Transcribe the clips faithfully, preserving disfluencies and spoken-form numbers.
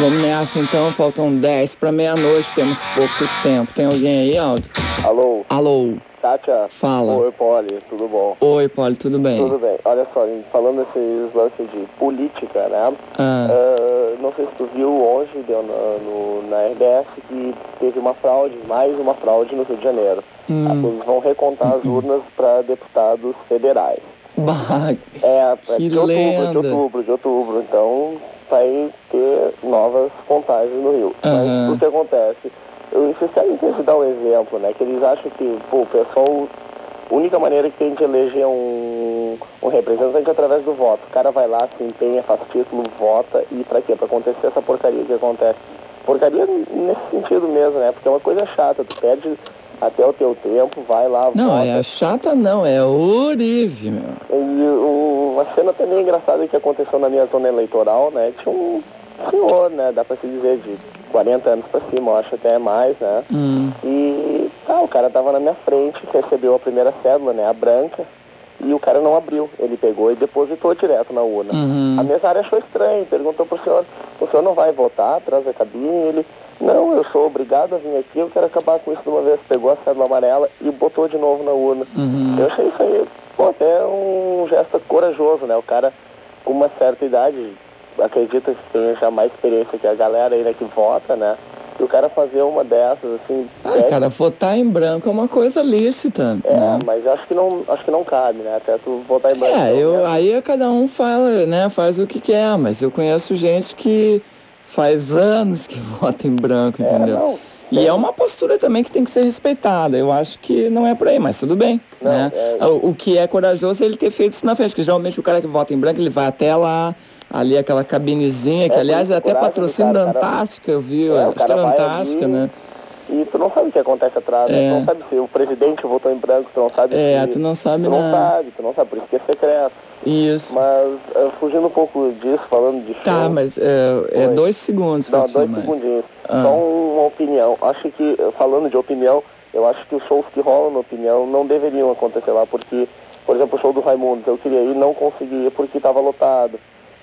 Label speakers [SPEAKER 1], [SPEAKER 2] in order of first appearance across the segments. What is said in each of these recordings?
[SPEAKER 1] Vamos nessa então, faltam dez para meia-noite, temos pouco tempo. Tem alguém aí, Aldo?
[SPEAKER 2] Alô?
[SPEAKER 1] Alô?
[SPEAKER 2] Kátia?
[SPEAKER 1] Fala.
[SPEAKER 2] Oi, Poli, tudo bom?
[SPEAKER 1] Oi, Poli, tudo bem?
[SPEAKER 2] Tudo bem. Olha só, falando esses lances de política, né?
[SPEAKER 1] Ah.
[SPEAKER 2] Uh, não sei se tu viu hoje, deu na, no, na R B S, que teve uma fraude, mais uma fraude no Rio de Janeiro.
[SPEAKER 1] Hum.
[SPEAKER 2] Eles vão recontar as urnas para deputados federais.
[SPEAKER 1] Bah,
[SPEAKER 2] É,
[SPEAKER 1] que
[SPEAKER 2] é de outubro,
[SPEAKER 1] lenda.
[SPEAKER 2] de outubro, de outubro. Então vai ter novas contagens no Rio.
[SPEAKER 1] Uhum.
[SPEAKER 2] Mas o que acontece? Eu, vocês querem te dar um exemplo, né? Que eles acham que, pô, o pessoal, a única maneira que tem de eleger um, um representante é através do voto. O cara vai lá, se empenha, faz título, vota, e pra quê? Pra acontecer essa porcaria que acontece. Porcaria nesse sentido mesmo, né? Porque é uma coisa chata, tu perde até o teu tempo, vai lá,
[SPEAKER 1] Não,
[SPEAKER 2] vota.
[SPEAKER 1] é chata não, é horrível, meu.
[SPEAKER 2] E um, uma cena também engraçada que aconteceu na minha zona eleitoral, né? Tinha um senhor, né? Dá pra se dizer, de quarenta anos pra cima, eu acho até mais, né?
[SPEAKER 1] Hum.
[SPEAKER 2] E tá, o cara tava na minha frente, recebeu a primeira cédula, né? A branca, e o cara não abriu. Ele pegou e depositou direto na urna.
[SPEAKER 1] Uhum.
[SPEAKER 2] A mesária achou estranho, perguntou pro senhor, o senhor não vai votar atrás da cabine? Ele, não, eu sou obrigado a vir aqui, eu quero acabar com isso de uma vez. Pegou a cédula amarela e botou de novo na urna.
[SPEAKER 1] Uhum.
[SPEAKER 2] Eu achei isso aí, pô, até um gesto corajoso, né? O cara com uma certa idade, acredita que tem já mais experiência que a galera aí, né, que vota, né? E o cara fazer uma dessas, assim...
[SPEAKER 1] Ah,
[SPEAKER 2] é,
[SPEAKER 1] cara, votar em branco é uma coisa lícita,
[SPEAKER 2] é,
[SPEAKER 1] né?
[SPEAKER 2] mas acho que não, acho que não cabe, né? Até tu votar em branco.
[SPEAKER 1] É,
[SPEAKER 2] então,
[SPEAKER 1] eu,
[SPEAKER 2] né?
[SPEAKER 1] aí cada um fala, né, faz o que quer, mas eu conheço gente que faz anos que vota em branco, entendeu?
[SPEAKER 2] É, não,
[SPEAKER 1] E
[SPEAKER 2] tem-
[SPEAKER 1] é uma postura também que tem que ser respeitada. Eu acho que não é por aí, mas tudo bem,
[SPEAKER 2] Não,
[SPEAKER 1] né?
[SPEAKER 2] é-
[SPEAKER 1] O, o que é corajoso é ele ter feito isso na frente, porque geralmente o cara que vota em branco, ele vai até lá, ali aquela cabinezinha, que
[SPEAKER 2] É,
[SPEAKER 1] aliás
[SPEAKER 2] por
[SPEAKER 1] é
[SPEAKER 2] isso,
[SPEAKER 1] até
[SPEAKER 2] coragem do
[SPEAKER 1] patrocínio
[SPEAKER 2] cara,
[SPEAKER 1] da
[SPEAKER 2] o cara-
[SPEAKER 1] Antártica, eu vi,
[SPEAKER 2] É, o
[SPEAKER 1] acho que
[SPEAKER 2] cara
[SPEAKER 1] era
[SPEAKER 2] vai
[SPEAKER 1] Antártica,
[SPEAKER 2] ali
[SPEAKER 1] né?
[SPEAKER 2] E tu não sabe o que acontece atrás, né?
[SPEAKER 1] É.
[SPEAKER 2] Tu não sabe se o presidente votou em branco, tu não sabe
[SPEAKER 1] É,
[SPEAKER 2] se...
[SPEAKER 1] tu não sabe
[SPEAKER 2] Tu não
[SPEAKER 1] nada.
[SPEAKER 2] sabe, tu não sabe, por isso que é secreto.
[SPEAKER 1] Isso.
[SPEAKER 2] Mas, eh, fugindo um pouco disso, falando de show...
[SPEAKER 1] Tá, mas é, é
[SPEAKER 2] Oi.
[SPEAKER 1] dois segundos pra
[SPEAKER 2] Não,
[SPEAKER 1] ti
[SPEAKER 2] dois
[SPEAKER 1] mais.
[SPEAKER 2] segundinhos.
[SPEAKER 1] Ah.
[SPEAKER 2] Só uma opinião. Acho que, falando de opinião, eu acho que os shows que rolam, na opinião, não deveriam acontecer lá, porque, por exemplo, o show do Raimundos, eu queria ir, não consegui ir porque estava lotado.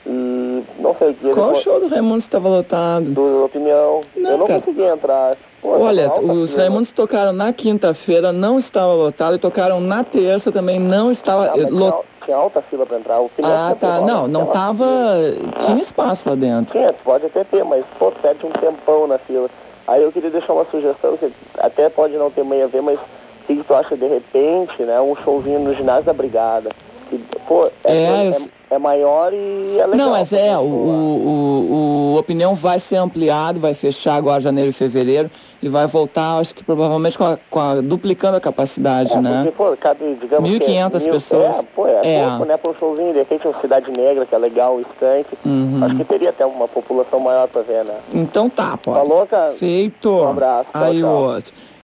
[SPEAKER 2] E, não sei, que
[SPEAKER 1] Qual
[SPEAKER 2] eles...
[SPEAKER 1] show do Raimundo estava lotado?
[SPEAKER 2] Do opinião,
[SPEAKER 1] Não,
[SPEAKER 2] eu não
[SPEAKER 1] cara.
[SPEAKER 2] consegui entrar. Pô,
[SPEAKER 1] Olha,
[SPEAKER 2] tava alta
[SPEAKER 1] os
[SPEAKER 2] fila.
[SPEAKER 1] Raimundos tocaram na quinta-feira, não estava lotado, e tocaram na terça também, não estava
[SPEAKER 2] Ah, mas tinha,
[SPEAKER 1] lotado.
[SPEAKER 2] al- tinha alta fila pra entrar. O pneu
[SPEAKER 1] Ah,
[SPEAKER 2] sempre
[SPEAKER 1] tá.
[SPEAKER 2] rola
[SPEAKER 1] Não, não
[SPEAKER 2] aquela
[SPEAKER 1] tava.
[SPEAKER 2] fila.
[SPEAKER 1] Tinha espaço lá dentro.
[SPEAKER 2] Tinha, pode até ter, mas pô, perde um tempão na fila. Aí eu queria deixar uma sugestão, que até pode não ter meio a ver, mas o que, que tu acha de repente, né? Um showzinho no ginásio da Brigada. Que, pô, é,
[SPEAKER 1] É,
[SPEAKER 2] é,
[SPEAKER 1] eu-
[SPEAKER 2] é maior e é legal.
[SPEAKER 1] Não, mas é,
[SPEAKER 2] fazer
[SPEAKER 1] o,
[SPEAKER 2] um show lá.
[SPEAKER 1] o, o, o Opinião vai ser ampliado, vai fechar agora janeiro e fevereiro, e vai voltar, acho que provavelmente com a, com a- duplicando a capacidade,
[SPEAKER 2] É,
[SPEAKER 1] né?
[SPEAKER 2] porque, pô, cada, digamos
[SPEAKER 1] mil e quinhentas
[SPEAKER 2] que é mil-
[SPEAKER 1] pessoas.
[SPEAKER 2] É, pô, é,
[SPEAKER 1] É.
[SPEAKER 2] pouco, né, pra um showzinho, de repente uma Cidade Negra, que é legal, o Skank.
[SPEAKER 1] Uhum.
[SPEAKER 2] Acho que teria até uma população maior pra ver, né?
[SPEAKER 1] Então tá, pô.
[SPEAKER 2] Falou, cara?
[SPEAKER 1] Feito.
[SPEAKER 2] Um abraço, tchau,
[SPEAKER 1] Aí
[SPEAKER 2] tchau.
[SPEAKER 1] outro.